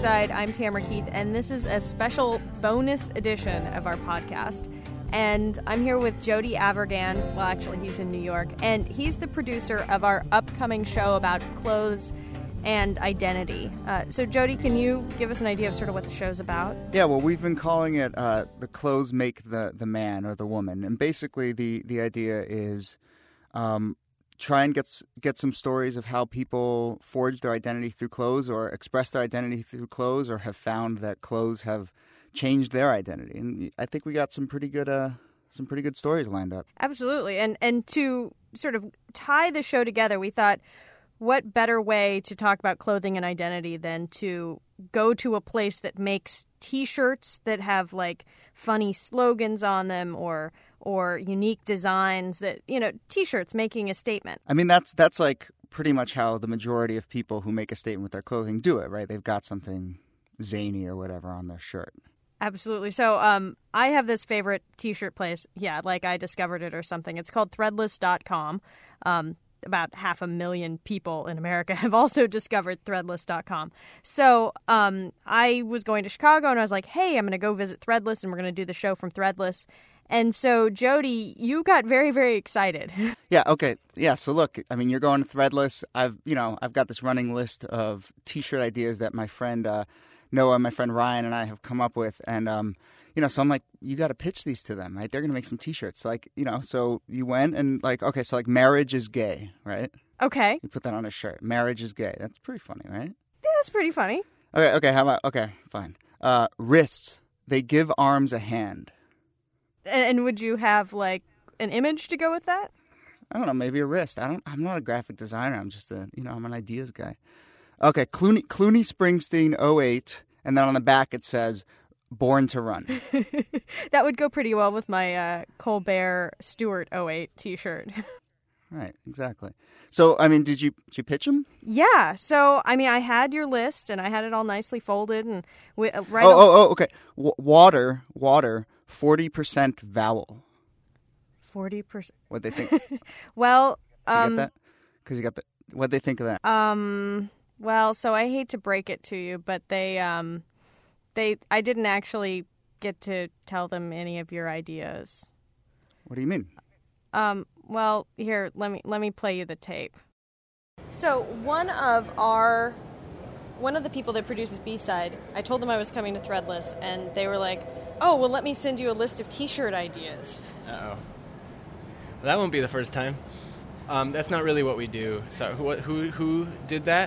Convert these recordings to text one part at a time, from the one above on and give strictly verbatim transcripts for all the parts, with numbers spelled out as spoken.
B-Side. I'm Tamara Keith, and this is a special bonus edition of our podcast. And I'm here with Jody Avirgan. Well, actually, he's in New York. And he's the producer of our upcoming show about clothes and identity. Uh, so, Jody, can you give us an idea of sort of what the show's about? Yeah, well, we've been calling it uh, The Clothes Make the, the Man or the Woman. And basically, the, the idea is... Um, try and get get some stories of how people forge their identity through clothes or express their identity through clothes or have found that clothes have changed their identity. And I think we got some pretty good uh, some pretty good stories lined up. Absolutely. And and to sort of tie the show together, we thought, what better way to talk about clothing and identity than to go to a place that makes T-shirts that have like funny slogans on them or or unique designs that, you know, T-shirts making a statement. I mean, that's that's like pretty much how the majority of people who make a statement with their clothing do it, right? They've got something zany or whatever on their shirt. Absolutely. So um, I have this favorite T-shirt place. Yeah, like I discovered it or something. It's called threadless dot com. Um, about half a million people in America have also discovered threadless dot com. So um, I was going to Chicago and I was like, hey, I'm going to go visit Threadless and we're going to do the show from Threadless. And so, Jody, you got very, very excited. Yeah, okay. Yeah, so look, I mean, you're going to Threadless. I've, you know, I've got this running list of T-shirt ideas that my friend uh, Noah, my friend Ryan, and I have come up with. And, um, you know, so I'm like, you got to pitch these to them, right? They're going to make some T-shirts. So, like, you know, so you went and like, okay, so like marriage is gay, right? Okay. You put that on a shirt. Marriage is gay. That's pretty funny, right? Yeah, that's pretty funny. Okay, okay, how about, okay, fine. Uh, wrists, they give arms a hand. And would you have, like, an image to go with that? I don't know, maybe a wrist. I don't. I'm not a graphic designer. I'm just a, you know, I'm an ideas guy. Okay, Clooney, Clooney Springsteen oh eight, and then on the back it says, Born to Run. That would go pretty well with my uh, Colbert Stewart oh eight T-shirt. Right, exactly. So, I mean, did you did you pitch them? Yeah. So, I mean, I had your list, and I had it all nicely folded, and we, uh, right. Oh, oh, oh, okay. W- water, water. Forty percent vowel. Forty percent. What they think? Well, um, you get that? Because you got the. What they think of that? Um. Well, so I hate to break it to you, but they, um, they, I didn't actually get to tell them any of your ideas. What do you mean? Um. Well, here, let me let me play you the tape. So one of our, one of the people that produces B-Side, I told them I was coming to Threadless, and they were like, oh, well, let me send you a list of T-shirt ideas. Uh-oh. Well, that won't be the first time. Um, that's not really what we do. So who who, who did that?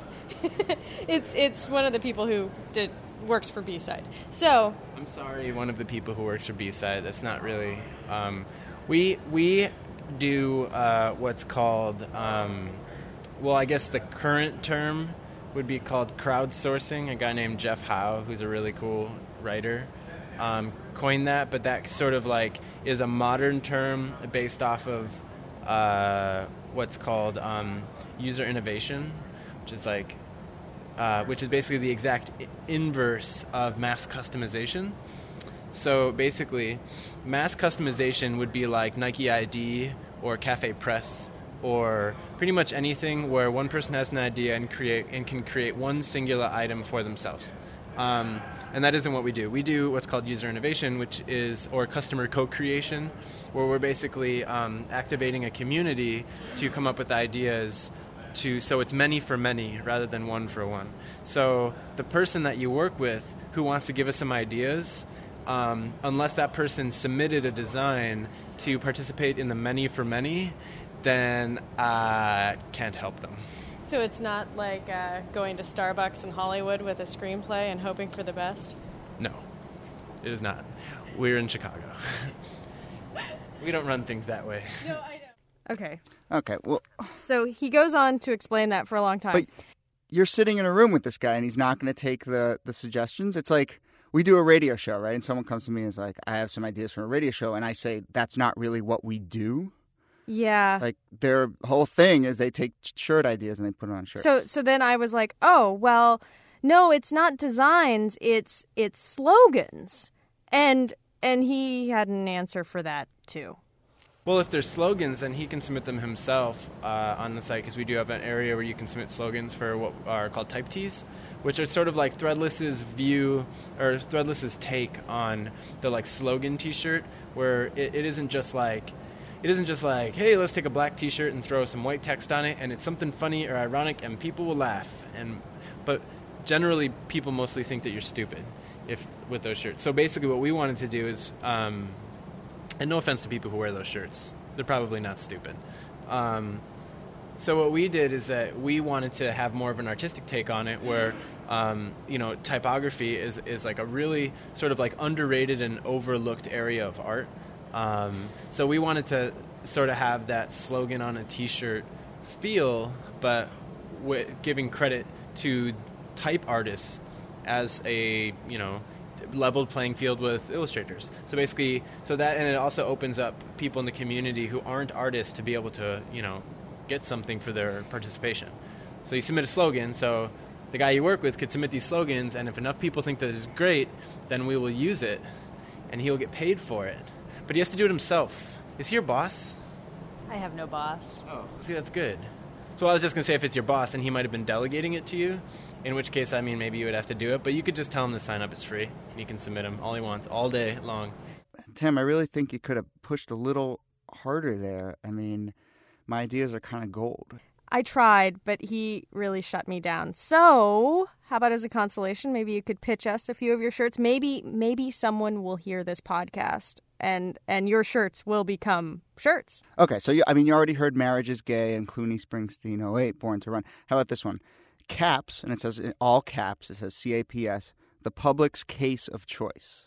it's it's one of the people who did works for B-Side. So I'm sorry, one of the people who works for B-Side. That's not really. Um, we we do uh, what's called. Um, well, I guess the current term would be called crowdsourcing. A guy named Jeff Howe, who's a really cool writer, Um, coined that, but that sort of like is a modern term based off of uh, what's called um, user innovation, which is like, uh, which is basically the exact I- inverse of mass customization. So basically, mass customization would be like Nike I D or Cafe Press or pretty much anything where one person has an idea and create and can create one singular item for themselves. Um, and that isn't what we do. We do what's called user innovation, which is, or customer co-creation, where we're basically um, activating a community to come up with ideas to, so it's many for many rather than one for one. So the person that you work with who wants to give us some ideas, um, unless that person submitted a design to participate in the many for many, then I uh, can't help them. So it's not like uh, going to Starbucks in Hollywood with a screenplay and hoping for the best? No, it is not. We're in Chicago. We don't run things that way. No, I don't. Okay. Okay, well... So he goes on to explain that for a long time. But you're sitting in a room with this guy and he's not going to take the, the suggestions? It's like, we do a radio show, right? And someone comes to me and is like, I have some ideas for a radio show. And I say, that's not really what we do. Yeah. Like, their whole thing is they take shirt ideas and they put it on shirts. So so then I was like, oh, well, no, it's not designs, it's it's slogans. And and he had an answer for that, too. Well, if there's slogans, then he can submit them himself uh, on the site, because we do have an area where you can submit slogans for what are called type tees, which are sort of like Threadless's view, or Threadless's take on the like slogan T-shirt, where it, it isn't just like, it isn't just like, hey, let's take a black T-shirt and throw some white text on it, and it's something funny or ironic, and people will laugh. And but generally, people mostly think that you're stupid if with those shirts. So basically, what we wanted to do is. Um, And no offense to people who wear those shirts. They're probably not stupid. Um, so what we did is that we wanted to have more of an artistic take on it where, um, you know, typography is, is like a really sort of like underrated and overlooked area of art. Um, so we wanted to sort of have that slogan on a T-shirt feel, but w- giving credit to type artists as a, you know, leveled playing field with illustrators. So basically, so that, and it also opens up people in the community who aren't artists to be able to, you know, get something for their participation. So you submit a slogan, so the guy you work with could submit these slogans, and if enough people think that it's great, then we will use it, and he'll get paid for it. But he has to do it himself. Is he your boss? I have no boss. Oh, see, that's good. So I was just going to say, if it's your boss, then he might have been delegating it to you, in which case, I mean, maybe you would have to do it, but you could just tell him to sign up. It's free. You can submit him all he wants, all day long. Tim, I really think you could have pushed a little harder there. I mean, my ideas are kind of gold. I tried, but he really shut me down. So, how about as a consolation, maybe you could pitch us a few of your shirts? Maybe maybe someone will hear this podcast, and and your shirts will become shirts. Okay, so, you, I mean, you already heard Marriage is Gay and Clooney Springsteen oh eight, Born to Run. How about this one? Caps, and it says in all caps, it says C A P S, the public's case of choice.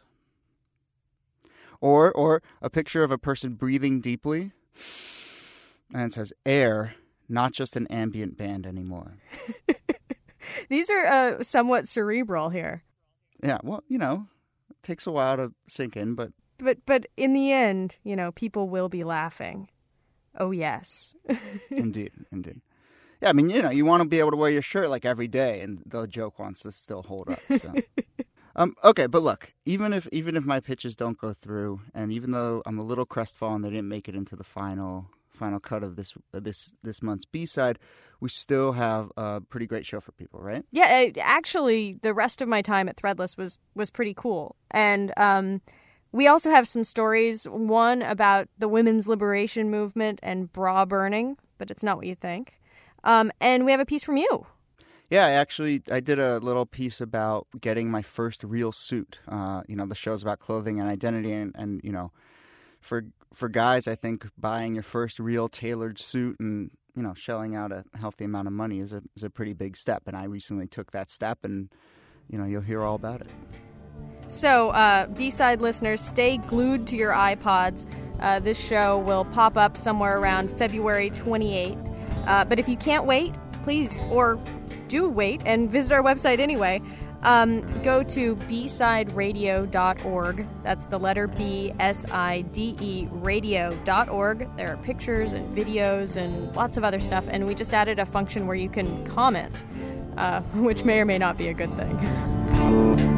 Or, or a picture of a person breathing deeply, and it says air, not just an ambient band anymore. These are uh, somewhat cerebral here. Yeah, well, you know, it takes a while to sink in, but... But but in the end, you know, people will be laughing. Oh, yes. Indeed, indeed. Yeah, I mean, you know, you want to be able to wear your shirt like every day, and the joke wants to still hold up. So. um, okay, but look, even if even if my pitches don't go through, and even though I'm a little crestfallen they didn't make it into the final... final cut of this uh, this this month's B-side, we still have a pretty great show for people, right? Yeah, it, actually, the rest of my time at Threadless was was pretty cool. And um, we also have some stories, one about the women's liberation movement and bra burning, but it's not what you think. Um, and we have a piece from you. Yeah, I actually, I did a little piece about getting my first real suit. Uh, you know, the show's about clothing and identity, and, and you know, for for guys, I think buying your first real tailored suit and, you know, shelling out a healthy amount of money is a is a pretty big step. And I recently took that step, and, you know, you'll hear all about it. So, uh, B-side listeners, stay glued to your iPods. Uh, this show will pop up somewhere around February twenty-eighth. Uh, but if you can't wait, please, or do wait and visit our website anyway. Um, go to b side radio dot org. That's the letter B, S I D E, radio dot org. There are pictures and videos and lots of other stuff. And we just added a function where you can comment, uh, which may or may not be a good thing.